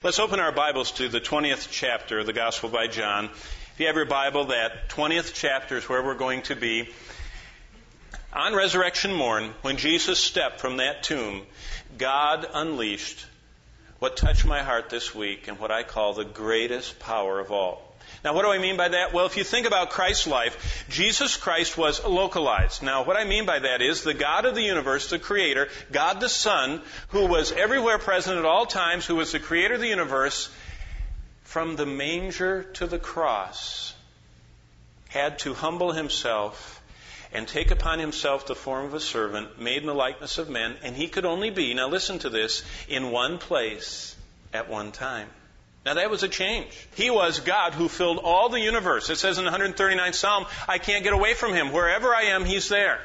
Let's open our Bibles to the 20th chapter of the Gospel by John. If you have your Bible, that 20th chapter is where we're going to be. On resurrection morn, when Jesus stepped from that tomb, God unleashed what touched my heart this week and what I call the greatest power of all. Now, what do I mean by that? Well, if you think about Christ's life, Jesus Christ was localized. Now, what I mean by that is the God of the universe, the Creator, God the Son, who was everywhere present at all times, who was the Creator of the universe, from the manger to the cross, had to humble himself and take upon himself the form of a servant, made in the likeness of men, and he could only be, now listen to this, in one place at one time. Now that was a change. He was God who filled all the universe. It says in the 139th Psalm, I can't get away from Him. Wherever I am, He's there.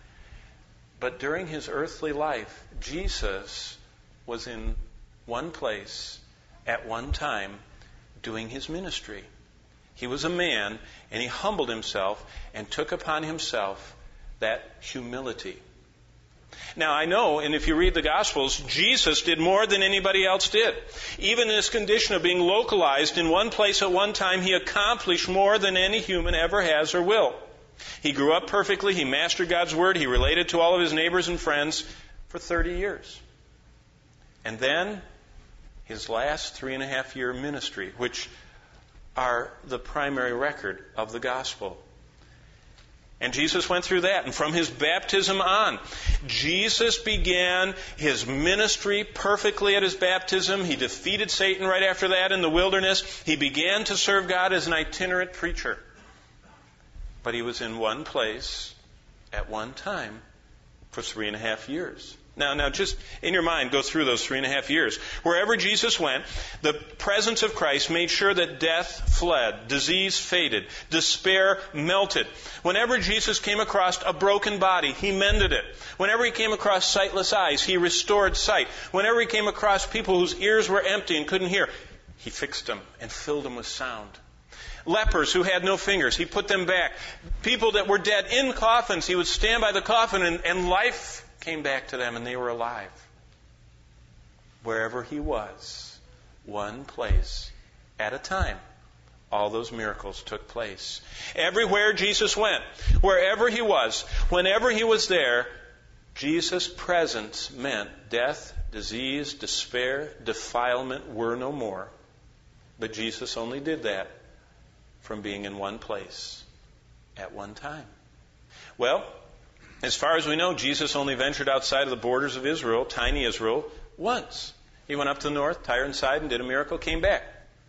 But during His earthly life, Jesus was in one place at one time doing His ministry. He was a man, and He humbled Himself and took upon Himself that humility. Now, I know, and if you read the Gospels, Jesus did more than anybody else did. Even in this condition of being localized in one place at one time, He accomplished more than any human ever has or will. He grew up perfectly. He mastered God's Word. He related to all of His neighbors and friends for 30 years. And then, His last 3.5-year ministry, which are the primary record of the Gospel. And Jesus went through that. And from His baptism on, Jesus began His ministry perfectly at His baptism. He defeated Satan right after that in the wilderness. He began to serve God as an itinerant preacher. But He was in one place at one time for 3.5 years. Now just in your mind, go through those 3.5 years. Wherever Jesus went, the presence of Christ made sure that death fled, disease faded, despair melted. Whenever Jesus came across a broken body, He mended it. Whenever He came across sightless eyes, He restored sight. Whenever He came across people whose ears were empty and couldn't hear, He fixed them and filled them with sound. Lepers who had no fingers, He put them back. People that were dead in coffins, He would stand by the coffin and life came back to them and they were alive. Wherever He was, one place at a time, all those miracles took place. Everywhere Jesus went, wherever He was, whenever He was there, Jesus' presence meant death, disease, despair, defilement were no more. But Jesus only did that from being in one place at one time. Well, as far as we know, Jesus only ventured outside of the borders of Israel, tiny Israel, once. He went up to the north, Tyre and Sidon, did a miracle, came back.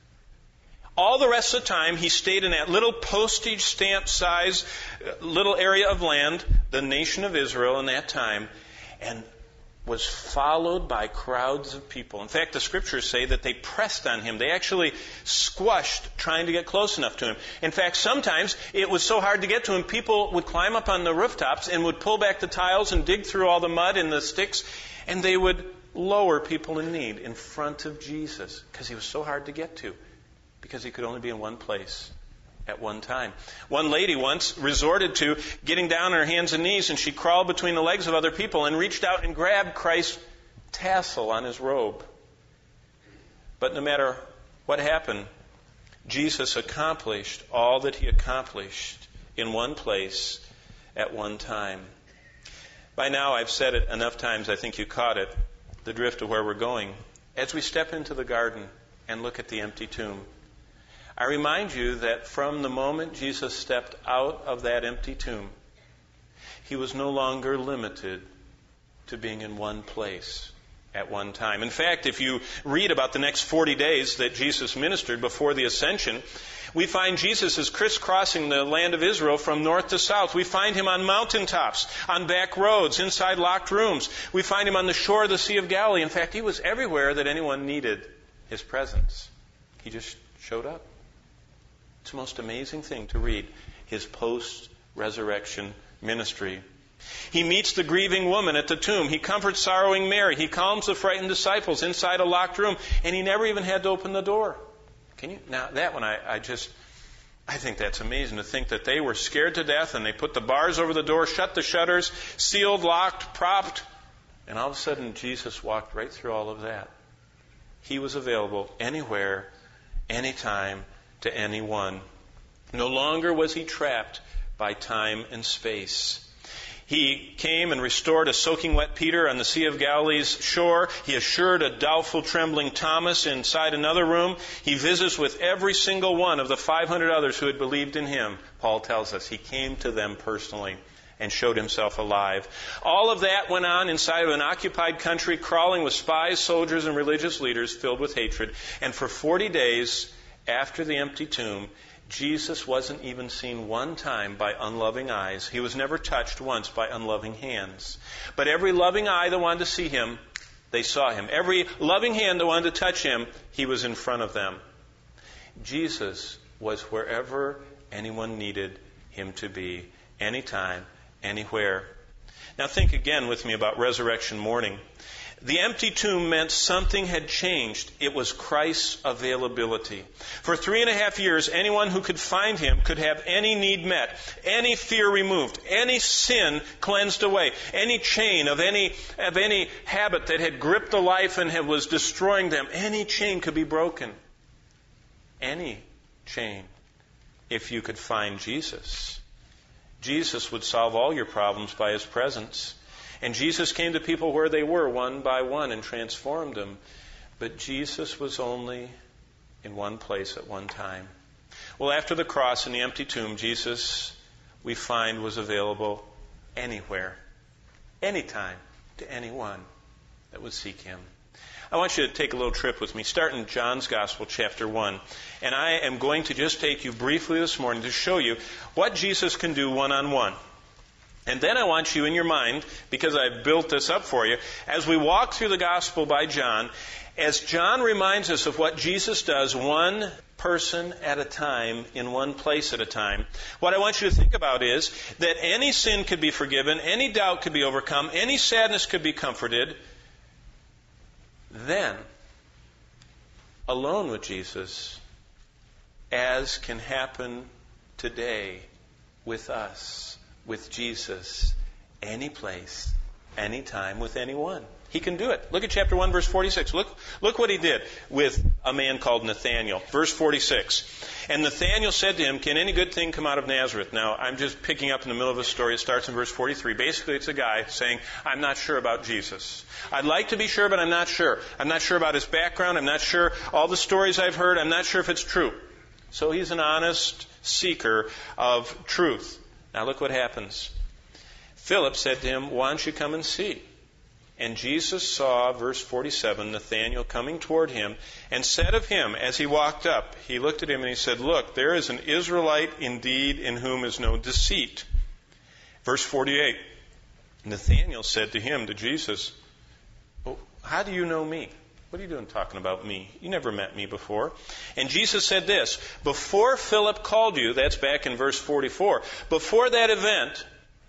All the rest of the time, He stayed in that little postage stamp size little area of land, the nation of Israel in that time, and was followed by crowds of people. In fact, the Scriptures say that they pressed on Him. They actually squashed trying to get close enough to Him. In fact, sometimes it was so hard to get to Him, people would climb up on the rooftops and would pull back the tiles and dig through all the mud and the sticks, and they would lower people in need in front of Jesus because He was so hard to get to, because He could only be in one place at one time. One lady once resorted to getting down on her hands and knees, and she crawled between the legs of other people and reached out and grabbed Christ's tassel on His robe. But no matter what happened, Jesus accomplished all that He accomplished in one place at one time. By now, I've said it enough times, I think you caught it, the drift of where we're going. As we step into the garden and look at the empty tomb, I remind you that from the moment Jesus stepped out of that empty tomb, He was no longer limited to being in one place at one time. In fact, if you read about the next 40 days that Jesus ministered before the ascension, we find Jesus is crisscrossing the land of Israel from north to south. We find Him on mountaintops, on back roads, inside locked rooms. We find Him on the shore of the Sea of Galilee. In fact, He was everywhere that anyone needed His presence. He just showed up. It's the most amazing thing to read His post-resurrection ministry. He meets the grieving woman at the tomb. He comforts sorrowing Mary. He calms the frightened disciples inside a locked room. And He never even had to open the door. Can you? Now, that one, I think that's amazing to think that they were scared to death and they put the bars over the door, shut the shutters, sealed, locked, propped. And all of a sudden, Jesus walked right through all of that. He was available anywhere, anytime, to anyone. No longer was he trapped by time and space. He came and restored a soaking wet Peter on the Sea of Galilee's shore. He assured a doubtful, trembling Thomas inside another room. He visits with every single one of the 500 others who had believed in him. Paul tells us he came to them personally and showed himself alive. All of that went on inside of an occupied country, crawling with spies, soldiers, and religious leaders filled with hatred. And for 40 days after the empty tomb, Jesus wasn't even seen one time by unloving eyes. He was never touched once by unloving hands. But every loving eye that wanted to see him, they saw him. Every loving hand that wanted to touch him, he was in front of them. Jesus was wherever anyone needed him to be, anytime, anywhere. Now think again with me about resurrection morning. The empty tomb meant something had changed. It was Christ's availability. For 3.5 years, anyone who could find him could have any need met, any fear removed, any sin cleansed away, any chain of any habit that had gripped the life and was destroying them. Any chain could be broken. Any chain, if you could find Jesus. Jesus would solve all your problems by his presence. And Jesus came to people where they were, one by one, and transformed them. But Jesus was only in one place at one time. Well, after the cross and the empty tomb, Jesus, we find, was available anywhere, anytime, to anyone that would seek him. I want you to take a little trip with me. Start in John's Gospel, chapter 1. And I am going to just take you briefly this morning to show you what Jesus can do one-on-one. And then I want you in your mind, because I've built this up for you, as we walk through the Gospel by John, as John reminds us of what Jesus does one person at a time, in one place at a time, what I want you to think about is that any sin could be forgiven, any doubt could be overcome, any sadness could be comforted. Then, alone with Jesus, as can happen today with us, with Jesus, any place, any time, with anyone. He can do it. Look at chapter 1, verse 46. Look what he did with a man called Nathanael. Verse 46. And Nathanael said to him, "Can any good thing come out of Nazareth?" Now, I'm just picking up in the middle of a story. It starts in verse 43. Basically, it's a guy saying, I'm not sure about Jesus. I'd like to be sure, but I'm not sure. I'm not sure about his background. I'm not sure all the stories I've heard. I'm not sure if it's true. So he's an honest seeker of truth. Now look what happens. Philip said to him, "Why don't you come and see?" And Jesus saw, verse 47, Nathanael coming toward him, and said of him, as he walked up, he looked at him and he said, "Look, there is an Israelite indeed in whom is no deceit." Verse 48, Nathanael said to him, to Jesus, "Oh, how do you know me? What are you doing talking about me? You never met me before." And Jesus said this, "Before Philip called you," that's back in verse 44, "before that event,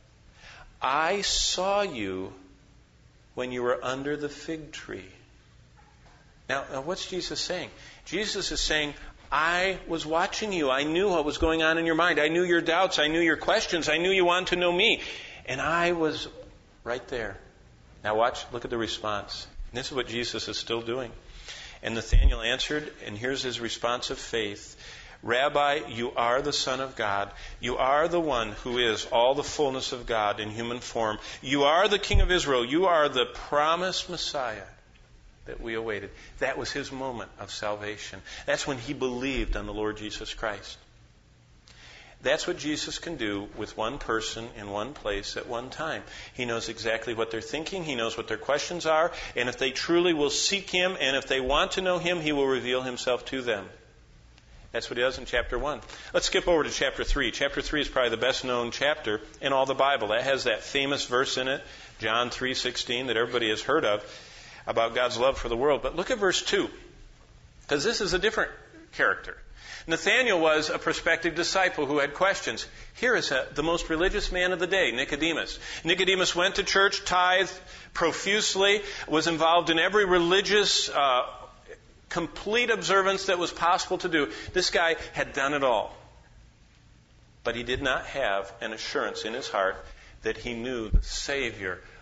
I saw you when you were under the fig tree." Now, what's Jesus saying? Jesus is saying, I was watching you. I knew what was going on in your mind. I knew your doubts. I knew your questions. I knew you wanted to know me. And I was right there. Now watch, look at the response. And this is what Jesus is still doing. And Nathanael answered, and here's his response of faith. "Rabbi, you are the Son of God. You are the one who is all the fullness of God in human form. You are the King of Israel. You are the promised Messiah that we awaited." That was his moment of salvation. That's when he believed on the Lord Jesus Christ. That's what Jesus can do with one person in one place at one time. He knows exactly what they're thinking. He knows what their questions are. And if they truly will seek him, and if they want to know him, he will reveal himself to them. That's what he does in chapter 1. Let's skip over to chapter 3. Chapter 3 is probably the best known chapter in all the Bible. That has that famous verse in it, John 3:16, that everybody has heard of, about God's love for the world. But look at verse 2, because this is a different character. Nathanael was a prospective disciple who had questions. Here is the most religious man of the day, Nicodemus. Nicodemus went to church, tithed profusely, was involved in every religious complete observance that was possible to do. This guy had done it all. But he did not have an assurance in his heart that he knew the Savior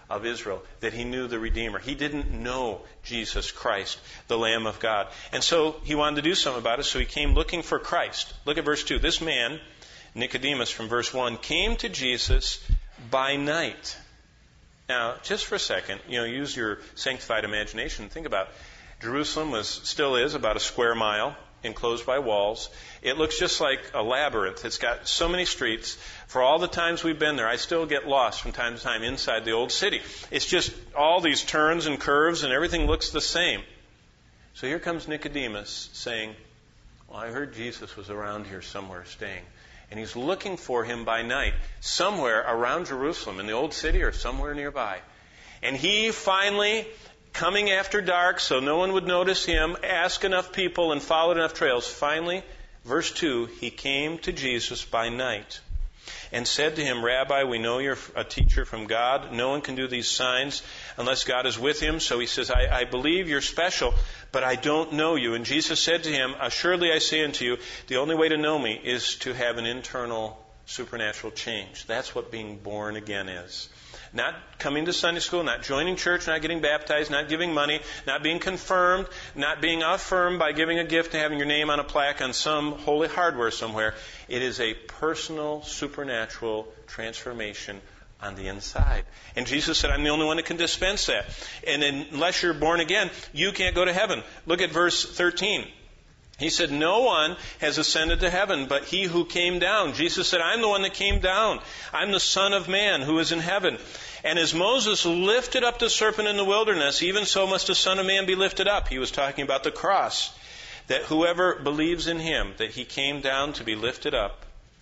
of Israel, that he knew the Redeemer. He didn't know Jesus Christ, the Lamb of God. And so he wanted to do something about it, so he came looking for Christ. Look at verse 2. This man, Nicodemus from verse 1, came to Jesus by night. Now, just for a second, use your sanctified imagination and think about it. Jerusalem still is about a square mile, enclosed by walls. It looks just like a labyrinth. It's got so many streets. For all the times we've been there, I still get lost from time to time inside the old city. It's just all these turns and curves and everything looks the same. So here comes Nicodemus saying, well, I heard Jesus was around here somewhere staying. And he's looking for him by night, somewhere around Jerusalem, in the old city or somewhere nearby. And he finally, coming after dark so no one would notice him, asked enough people and followed enough trails. Finally, verse 2, he came to Jesus by night and said to him, Rabbi, we know you're a teacher from God. No one can do these signs unless God is with him. So he says, I believe you're special, but I don't know you. And Jesus said to him, assuredly I say unto you, the only way to know me is to have an internal supernatural change. That's what being born again is. Not coming to Sunday school, not joining church, not getting baptized, not giving money, not being confirmed, not being affirmed by giving a gift and having your name on a plaque on some holy hardware somewhere. It is a personal, supernatural transformation on the inside. And Jesus said, I'm the only one that can dispense that. And unless you're born again, you can't go to heaven. Look at verse 13. He said, no one has ascended to heaven but he who came down. Jesus said, I'm the one that came down. I'm the Son of Man who is in heaven. And as Moses lifted up the serpent in the wilderness, even so must the Son of Man be lifted up. He was talking about the cross. That whoever believes in him, that he came down to be lifted up,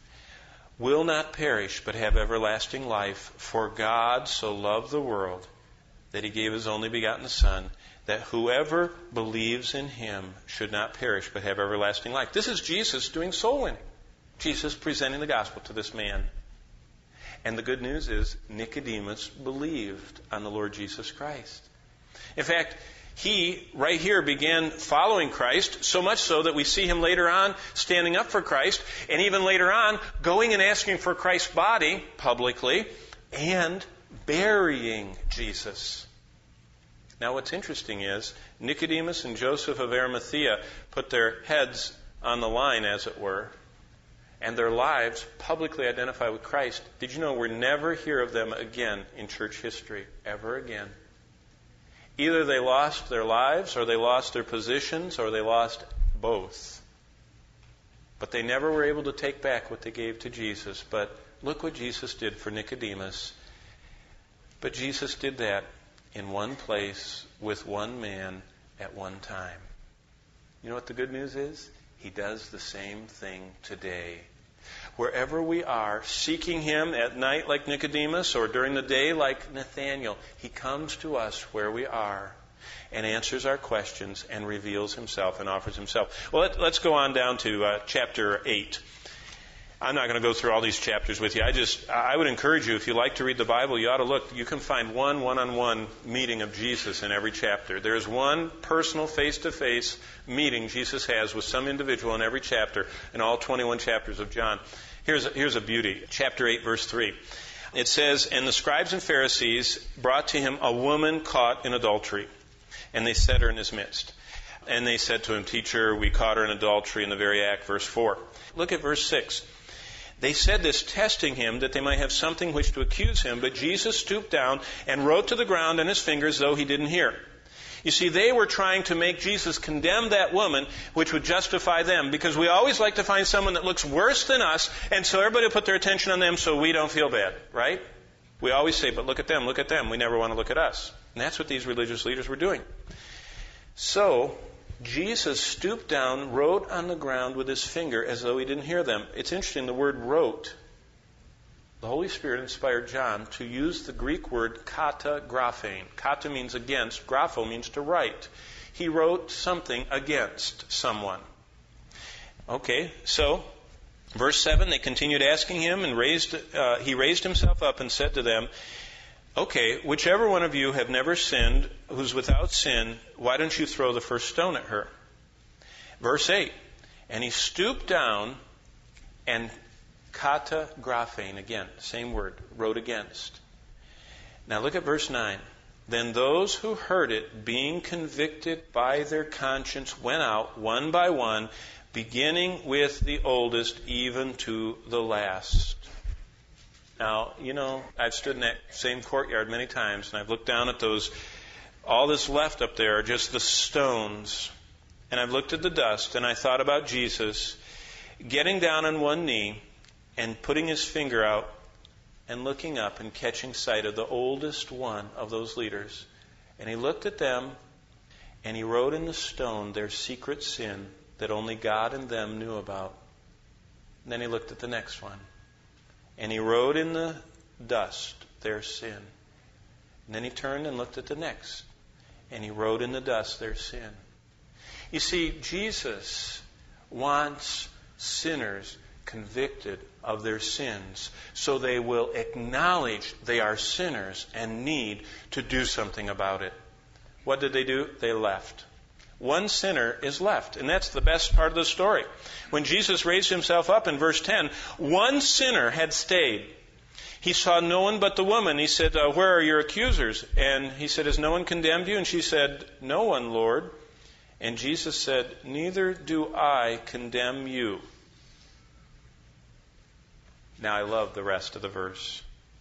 will not perish but have everlasting life. For God so loved the world that he gave his only begotten Son, that whoever believes in him should not perish but have everlasting life. This is Jesus doing soul winning. Jesus presenting the gospel to this man. And the good news is Nicodemus believed on the Lord Jesus Christ. In fact, he, right here, began following Christ, so much so that we see him later on standing up for Christ, and even later on going and asking for Christ's body publicly and burying Jesus. Now what's interesting is Nicodemus and Joseph of Arimathea put their heads on the line, as it were, and their lives publicly identify with Christ. Did you know we'll never hear of them again in church history, ever again? Either they lost their lives, or they lost their positions, or they lost both. But they never were able to take back what they gave to Jesus. But look what Jesus did for Nicodemus. But Jesus did that in one place with one man at one time. You know what the good news is? He does the same thing today. Wherever we are, seeking him at night like Nicodemus or during the day like Nathanael, he comes to us where we are and answers our questions and reveals himself and offers himself. Well, let's go on down to chapter 8. I'm not going to go through all these chapters with you. I would encourage you, if you like to read the Bible, you ought to look. You can find one-on-one meeting of Jesus in every chapter. There is one personal face-to-face meeting Jesus has with some individual in every chapter in all 21 chapters of John. Here's a beauty. Chapter 8, verse 3. It says, and the scribes and Pharisees brought to him a woman caught in adultery, and they set her in his midst. And they said to him, Teacher, we caught her in adultery in the very act. Verse 4. Look at verse 6. They said this, testing him, that they might have something which to accuse him. But Jesus stooped down and wrote to the ground on his fingers, though he didn't hear. You see, they were trying to make Jesus condemn that woman, which would justify them. Because we always like to find someone that looks worse than us, and so everybody will put their attention on them so we don't feel bad, right? We always say, but look at them, look at them. We never want to look at us. And that's what these religious leaders were doing. So Jesus stooped down, wrote on the ground with his finger as though he didn't hear them. It's interesting, the word wrote. The Holy Spirit inspired John to use the Greek word kata graphein. Kata means against, grapho means to write. He wrote something against someone. Okay, so verse 7, they continued asking him, and he raised himself up and said to them, okay, whichever one of you have never sinned, who's without sin, why don't you throw the first stone at her? Verse 8, and he stooped down and kata graphein, again, same word, wrote against. Now look at verse 9. Then those who heard it, being convicted by their conscience, went out one by one, beginning with the oldest, even to the last. Now, I've stood in that same courtyard many times, and I've looked down at those. All that's left up there are just the stones. And I've looked at the dust, and I thought about Jesus getting down on one knee and putting his finger out and looking up and catching sight of the oldest one of those leaders. And he looked at them, and he wrote in the stone their secret sin that only God and them knew about. And then he looked at the next one, and he wrote in the dust their sin. And then he turned and looked at the next, and he wrote in the dust their sin. You see, Jesus wants sinners convicted of their sins so they will acknowledge they are sinners and need to do something about it. What did they do? They left. One sinner is left, and that's the best part of the story. When Jesus raised himself up in verse 10, one sinner had stayed. He saw no one but the woman. He said, where are your accusers? And he said, has no one condemned you? And she said, no one, Lord. And Jesus said, neither do I condemn you. Now I love the rest of the verse.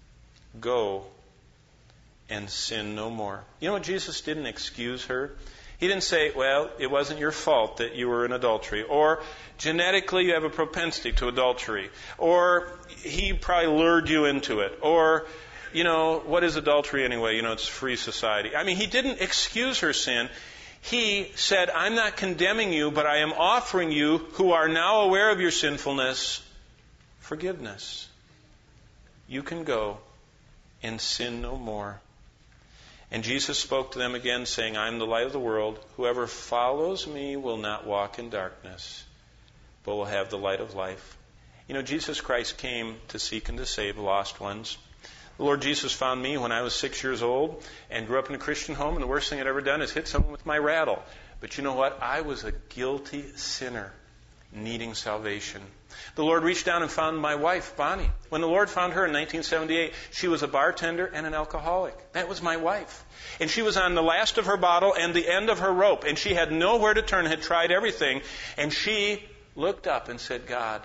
Go and sin no more. You know what? Jesus didn't excuse her. He didn't say, well, it wasn't your fault that you were in adultery. Or genetically you have a propensity to adultery. Or he probably lured you into it. Or, what is adultery anyway? It's free society. I mean, he didn't excuse her sin. He said, I'm not condemning you, but I am offering you, who are now aware of your sinfulness, forgiveness. You can go and sin no more. And Jesus spoke to them again, saying, I am the light of the world. Whoever follows me will not walk in darkness, but will have the light of life. Jesus Christ came to seek and to save lost ones. The Lord Jesus found me when I was 6 years old and grew up in a Christian home, and the worst thing I'd ever done is hit someone with my rattle. But you know what? I was a guilty sinner needing salvation. The Lord reached down and found my wife, Bonnie. When the Lord found her in 1978, she was a bartender and an alcoholic. That was my wife. And she was on the last of her bottle and the end of her rope, and she had nowhere to turn, had tried everything. And she looked up and said, God,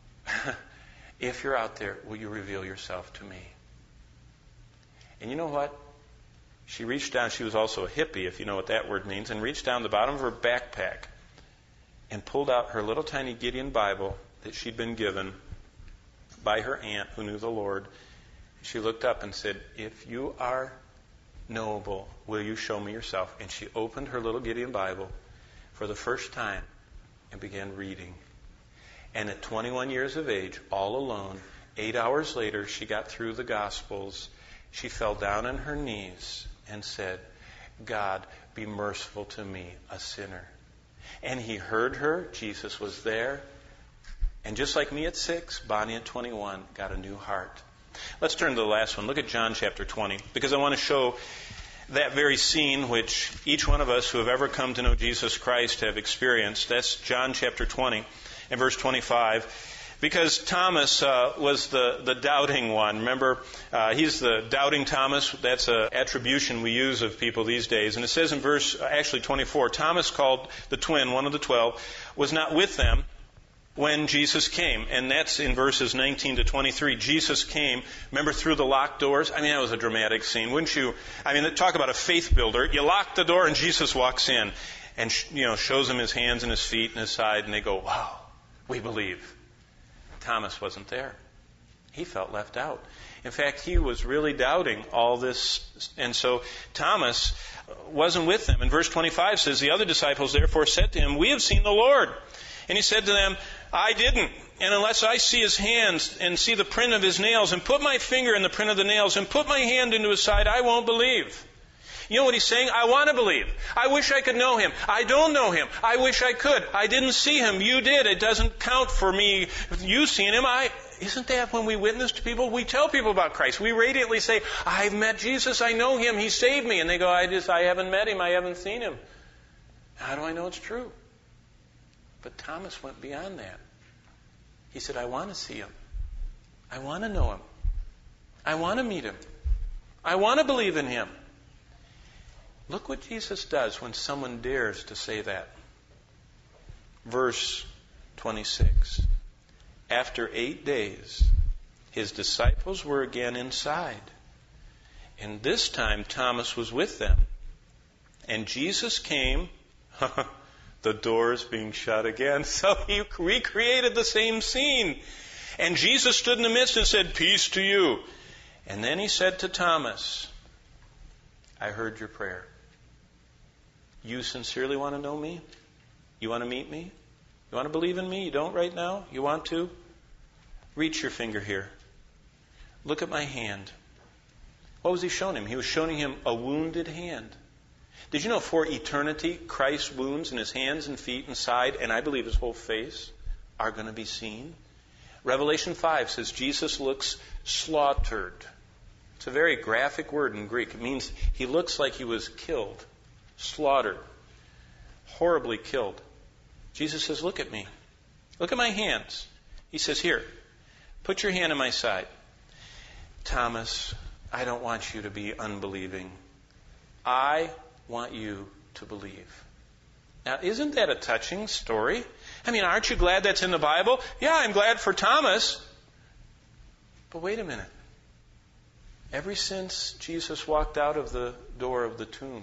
if you're out there, will you reveal yourself to me? And you know what? She reached down. She was also a hippie, if you know what that word means, and reached down the bottom of her backpack and pulled out her little tiny Gideon Bible that she'd been given by her aunt who knew the Lord. She looked up and said, if you are knowable, will you show me yourself? And she opened her little Gideon Bible for the first time and began reading. And at 21 years of age, all alone, 8 hours later, she got through the Gospels. She fell down on her knees and said, God, be merciful to me, a sinner. And he heard her. Jesus was there. And just like me at 6, Bonnie at 21 got a new heart. Let's turn to the last one. Look at John chapter 20, because I want to show that very scene which each one of us who have ever come to know Jesus Christ have experienced. That's John chapter 20 and verse 25. Because Thomas was the doubting one. Remember, he's the doubting Thomas. That's an attribution we use of people these days. And it says in verse 24, Thomas, called the twin, one of the 12, was not with them when Jesus came. And that's in verses 19 to 23. Jesus came, remember, through the locked doors? I mean, that was a dramatic scene, wouldn't you? I mean, talk about a faith builder. You lock the door and Jesus walks in and shows them his hands and his feet and his side, and they go, wow, we believe. Thomas wasn't there. He felt left out. In fact, he was really doubting all this. And so Thomas wasn't with them. And verse 25 says, the other disciples therefore said to him, we have seen the Lord. And he said to them, I didn't. And unless I see his hands and see the print of his nails and put my finger in the print of the nails and put my hand into his side, I won't believe. You know what he's saying? I want to believe. I wish I could know him. I don't know him. I wish I could. I didn't see him. You did. It doesn't count for me. You seen him. Isn't that when we witness to people? We tell people about Christ. We radiantly say, I've met Jesus. I know him. He saved me. And they go, I haven't met him. I haven't seen him. How do I know it's true? But Thomas went beyond that. He said, I want to see him. I want to know him. I want to meet him. I want to believe in him. Look what Jesus does when someone dares to say that. Verse 26. After 8 days, his disciples were again inside. And this time Thomas was with them. And Jesus came, the doors being shut again. So he recreated the same scene. And Jesus stood in the midst and said, "Peace to you." And then he said to Thomas, "I heard your prayer. You sincerely want to know me? You want to meet me? You want to believe in me? You don't right now? You want to? Reach your finger here. Look at my hand." What was he showing him? He was showing him a wounded hand. Did you know for eternity, Christ's wounds in his hands and feet and side, and I believe his whole face, are going to be seen? Revelation 5 says Jesus looks slaughtered. It's a very graphic word in Greek. It means he looks like he was killed, slaughtered, horribly killed. Jesus says, "Look at me. Look at my hands." He says, "Here, put your hand on my side." Thomas, I don't want you to be unbelieving. I want you to believe. Now, isn't that a touching story? I mean, aren't you glad that's in the Bible? Yeah, I'm glad for Thomas. But wait a minute. Ever since Jesus walked out of the door of the tomb,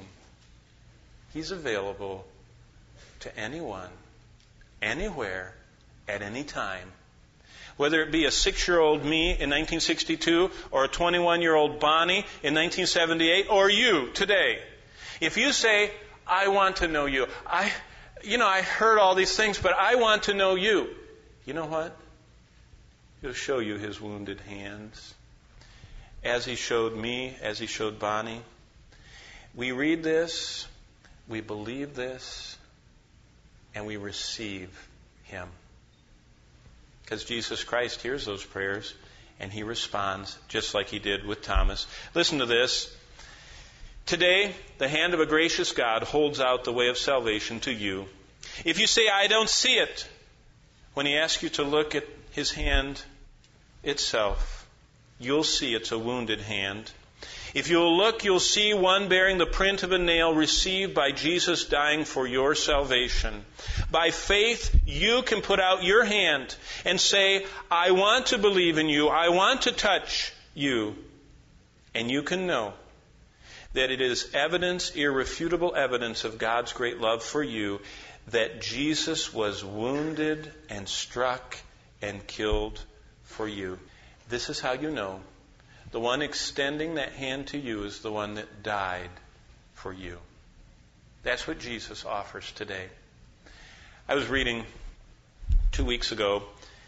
he's available to anyone, anywhere, at any time. Whether it be a 6-year-old me in 1962 or a 21-year-old Bonnie in 1978 or you today. If you say, "I want to know you. I heard all these things, but I want to know you." You know what? He'll show you his wounded hands. As he showed me, as he showed Bonnie. We read this, we believe this, and we receive him. Because Jesus Christ hears those prayers, and he responds just like he did with Thomas. Listen to this. Today, the hand of a gracious God holds out the way of salvation to you. If you say, "I don't see it," when he asks you to look at his hand itself, you'll see it's a wounded hand. If you'll look, you'll see one bearing the print of a nail received by Jesus dying for your salvation. By faith, you can put out your hand and say, "I want to believe in you. I want to touch you." And you can know that it is evidence, irrefutable evidence of God's great love for you, that Jesus was wounded and struck and killed for you. This is how you know the one extending that hand to you is the one that died for you. That's what Jesus offers today. I was reading 2 weeks ago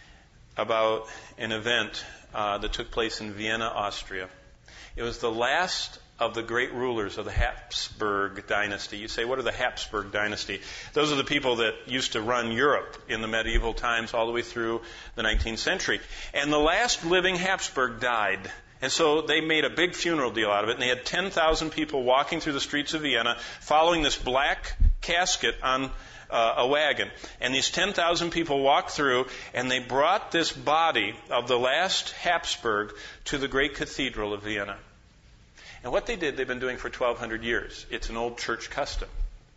about an event that took place in Vienna, Austria. It was the last of the great rulers of the Habsburg dynasty. You say, what are the Habsburg dynasty? Those are the people that used to run Europe in the medieval times all the way through the 19th century. And the last living Habsburg died. And so they made a big funeral deal out of it, and they had 10,000 people walking through the streets of Vienna following this black casket on a wagon. And these 10,000 people walked through, and they brought this body of the last Habsburg to the great cathedral of Vienna. And what they did, they've been doing for 1,200 years. It's an old church custom.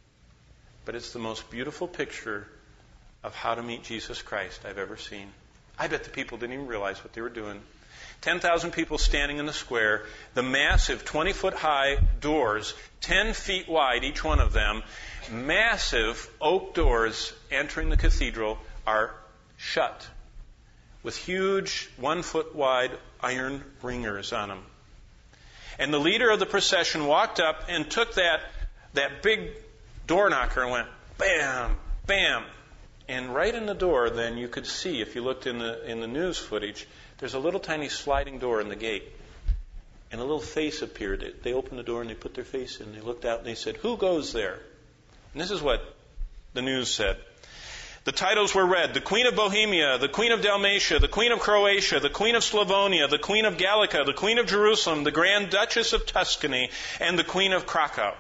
But it's the most beautiful picture of how to meet Jesus Christ I've ever seen. I bet the people didn't even realize what they were doing. 10,000 people standing in the square, the massive 20-foot-high doors, 10 feet wide, each one of them, massive oak doors entering the cathedral are shut with huge 1-foot-wide iron ringers on them. And the leader of the procession walked up and took that big door knocker and went, bam, bam. And right in the door, then, you could see, if you looked in the news footage, there's a little tiny sliding door in the gate. And a little face appeared. They opened the door and they put their face in. They looked out and they said, "Who goes there?" And this is what the news said. The titles were read: the Queen of Bohemia, the Queen of Dalmatia, the Queen of Croatia, the Queen of Slavonia, the Queen of Gallica, the Queen of Jerusalem, the Grand Duchess of Tuscany, and the Queen of Krakow.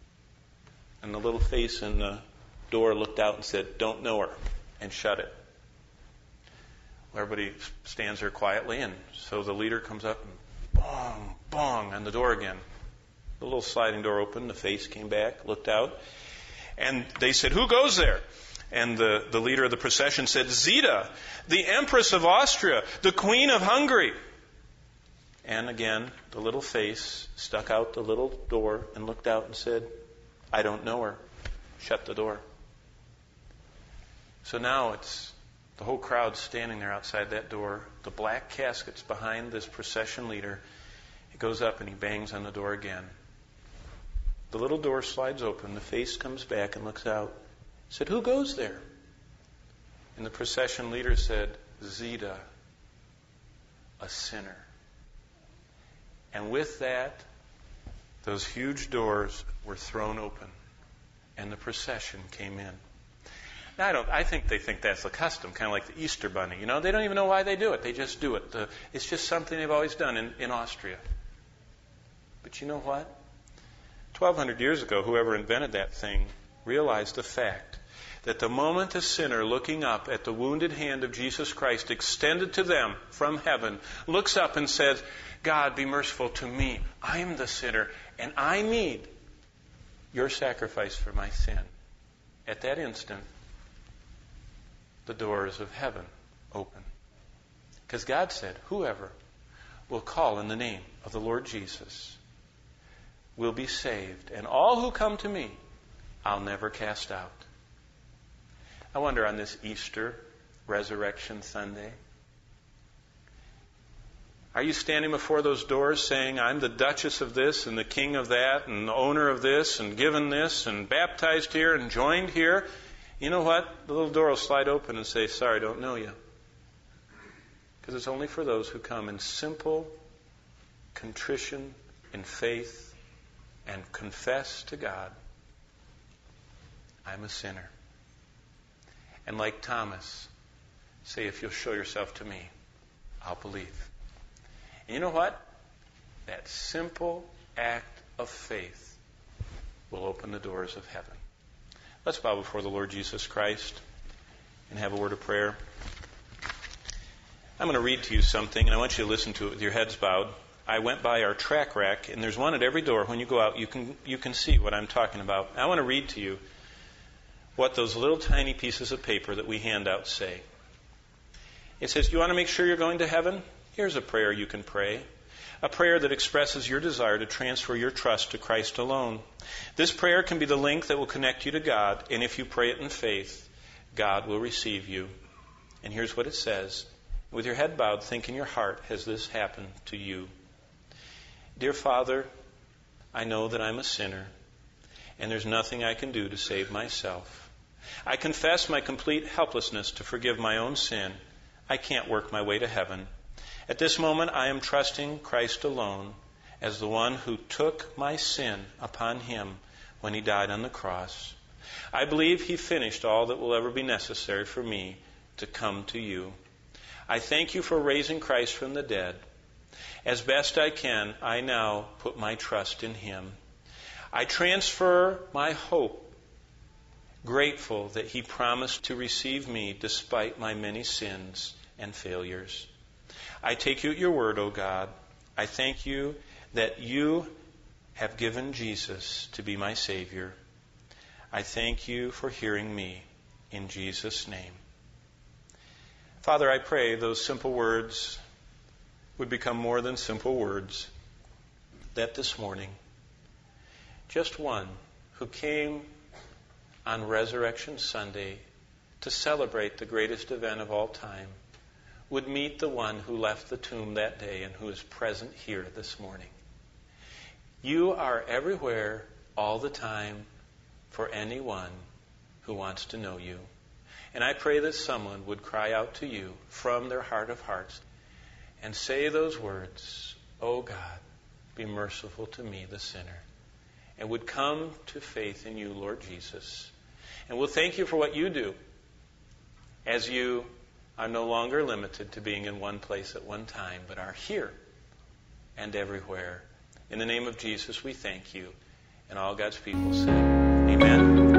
And the little face in the door looked out and said, "Don't know her," and shut it. Well, everybody stands there quietly, and so the leader comes up and boom, bong, on the door again. The little sliding door opened, the face came back, looked out, and they said, "Who goes there?" And the leader of the procession said, "Zita, the Empress of Austria, the Queen of Hungary." And again, the little face stuck out the little door and looked out and said, "I don't know her." Shut the door. So now it's the whole crowd standing there outside that door, the black caskets behind this procession leader. He goes up and he bangs on the door again. The little door slides open, the face comes back and looks out. He said, "Who goes there?" And the procession leader said, "Zita, a sinner." And with that, those huge doors were thrown open, and the procession came in. Now, I think they think that's the custom, kind of like the Easter Bunny. They don't even know why they do it. They just do it. It's just something they've always done in Austria. But you know what? 1,200 years ago, whoever invented that thing realized the fact that the moment a sinner looking up at the wounded hand of Jesus Christ extended to them from heaven looks up and says, "God, be merciful to me. I am the sinner, and I need your sacrifice for my sin." At that instant, the doors of heaven open. Because God said, "Whoever will call in the name of the Lord Jesus will be saved, and all who come to me, I'll never cast out." I wonder on this Easter Resurrection Sunday, are you standing before those doors saying, "I'm the Duchess of this and the King of that and the owner of this and given this and baptized here and joined here"? You know what? The little door will slide open and say, "Sorry, I don't know you." Because it's only for those who come in simple contrition, in faith, and confess to God, "I'm a sinner." And like Thomas, say, "If you'll show yourself to me, I'll believe." And you know what? That simple act of faith will open the doors of heaven. Let's bow before the Lord Jesus Christ and have a word of prayer. I'm going to read to you something, and I want you to listen to it with your heads bowed. I went by our track rack, and there's one at every door. When you go out, you can see what I'm talking about. I want to read to you what those little tiny pieces of paper that we hand out say. It says, "You want to make sure you're going to heaven? Here's a prayer you can pray. A prayer that expresses your desire to transfer your trust to Christ alone. This prayer can be the link that will connect you to God, and if you pray it in faith, God will receive you." And here's what it says. With your head bowed, think in your heart, has this happened to you? "Dear Father, I know that I'm a sinner, and there's nothing I can do to save myself. I confess my complete helplessness to forgive my own sin. I can't work my way to heaven. At this moment, I am trusting Christ alone as the one who took my sin upon him when he died on the cross. I believe he finished all that will ever be necessary for me to come to you. I thank you for raising Christ from the dead. As best I can, I now put my trust in him. I transfer my hope, grateful that he promised to receive me despite my many sins and failures. I take you at your word, O God. I thank you that you have given Jesus to be my Savior. I thank you for hearing me in Jesus' name." Father, I pray those simple words would become more than simple words, that this morning, just one who came on Resurrection Sunday to celebrate the greatest event of all time would meet the one who left the tomb that day and who is present here this morning. You are everywhere, all the time, for anyone who wants to know you. And I pray that someone would cry out to you from their heart of hearts and say those words, "Oh God, be merciful to me, the sinner," and would come to faith in you, Lord Jesus. And we'll thank you for what you do as you are no longer limited to being in one place at one time, but are here and everywhere. In the name of Jesus, we thank you. And all God's people say, Amen.